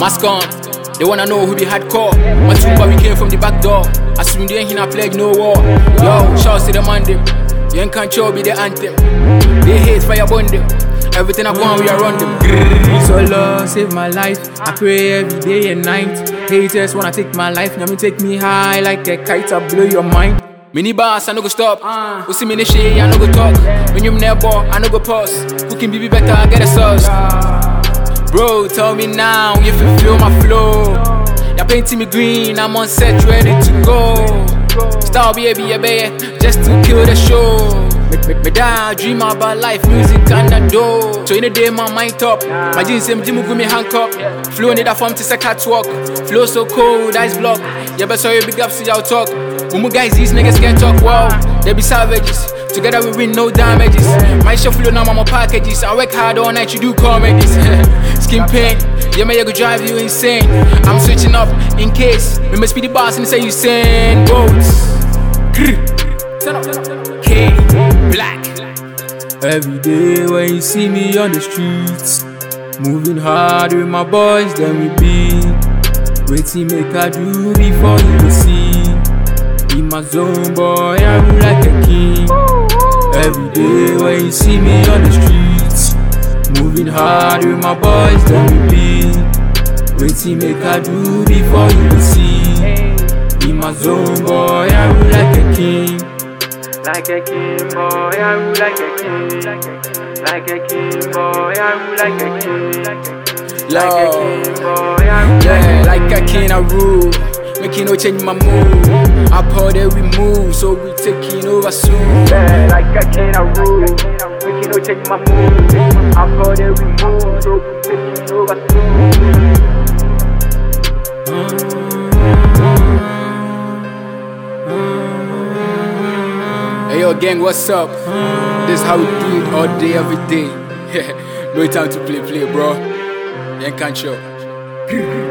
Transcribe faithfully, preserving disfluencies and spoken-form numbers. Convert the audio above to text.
Mask on, they wanna know who be hardcore. My tumba, we came from the back door. Assume they ain't here, pledge no war. Yo, shouts to the man them. You ain't control be the anthem. They hate fire burn them. Everything I want, we are on them. So Lord, save my life. I pray every day and night. Haters wanna take my life, now me take me high like a kite. I blow your mind. Mini boss, I no go stop. Uh, we see me in the shade, I no go talk. When you near ball, I no go pause. Who can be be better, I get a sauce. Bro, tell me now if you feel my flow. You're painting me green, I'm on set, ready to go. Star baby, yeah, baby, just to kill the show. Make, make me die, dream about life, music and the dough. So in the day, my mind top. My jeans, same gym, give me handcuff. Flow in the form to say catwalk. Flow so cold, ice block. Yeah, but sorry, big ups to y'all talk. Mumu guys, these niggas can't talk, wow. They be savages. Together we win, no damages. My show flow now, mama packages. I work hard all night, you do comedies. Skin pain, yeah, man, I go drive you insane. I'm switching up in case we must be the boss and say you send boats. K Black. Every day when you see me on the streets, moving hard with my boys, then we beat. Waiting make I do before you will see. In my zone, boy, I rule like a king. Every day when you see me on the streets, moving hard with my boys, then we beat. Waiting make I do before you will see. In my zone, boy, I rule like a king. Like a king, boy, I rule like a king. Like a king, boy, I rule like a king. Like a king, boy, I rule yeah, like a king, I rule. Making no change my mood. Up how there we move, so we taking over soon. Yeah, like a king, I rule. Making no change my mood. Up how there we move, so we taking over soon. Hey yo gang, what's up? This is how we do it all day, every day. No time to play, play, bro. You can't show.